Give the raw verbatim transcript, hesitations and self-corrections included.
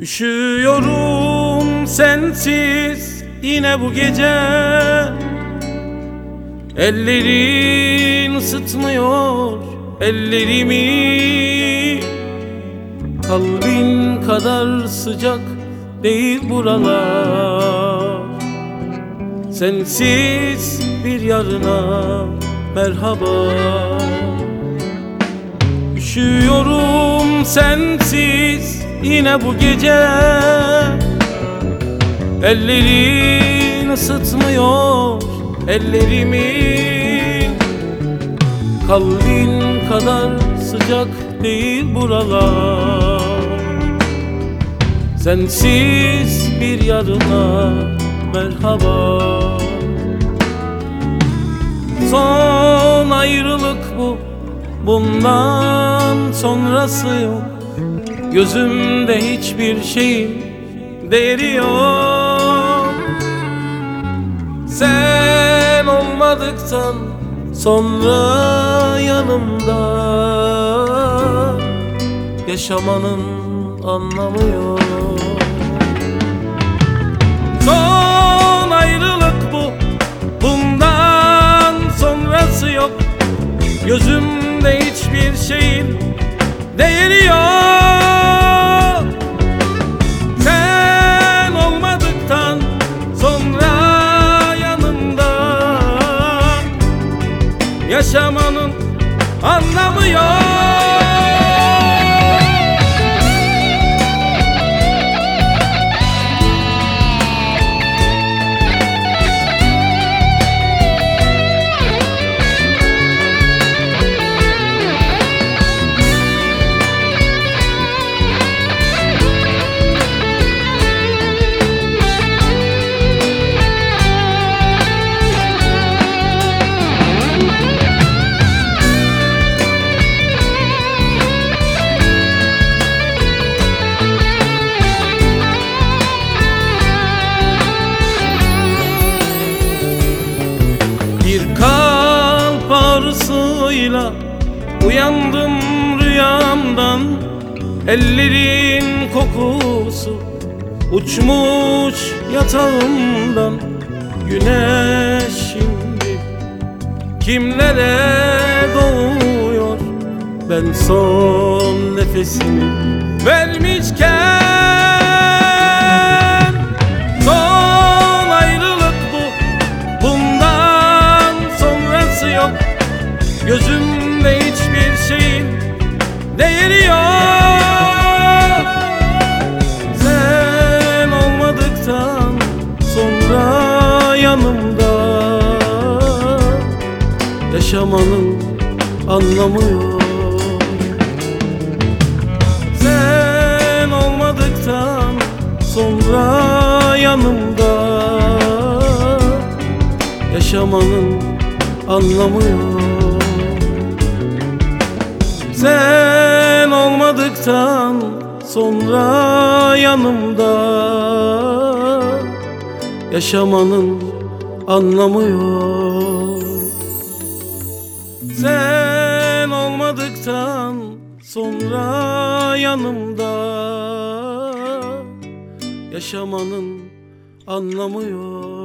Üşüyorum sensiz yine bu gece. Ellerin ısıtmıyor ellerimi. Kalbin kadar sıcak değil buralar. Sensiz bir yarına merhaba. Üşüyorum sensiz yine bu gece. Ellerin ısıtmıyor ellerimi. Kalbin kadar sıcak değil buralar. Sensiz bir yarına merhaba. Son ayrılık bu, bundan sonrası yok. Gözümde hiçbir şeyin değeri yok. Sen olmadıktan sonra yanımda yaşamanın anlamı yok. Son ayrılık bu, bundan sonrası yok. Gözümde hiçbir şeyin değeri yok. Sen olmadıktan sonra yanımda yaşamanın anlamı yok. Bir kalp ağrısıyla uyandım rüyamdan. Ellerin kokusu uçmuş yatağımdan. Güneş şimdi kimlere doğuyor? Ben son nefesimi vermişken. Son ayrılık bu, bundan sonrası yok. Gözümde hiçbir şeyin değeri yok. Sen olmadıktan sonra yanımda yaşamanın anlamı yok. Sen olmadıktan sonra yanımda yaşamanın anlamı yok. Sen olmadıktan sonra yanımda yaşamanın anlamı yok. Sen olmadıktan sonra yanımda yaşamanın anlamı yok.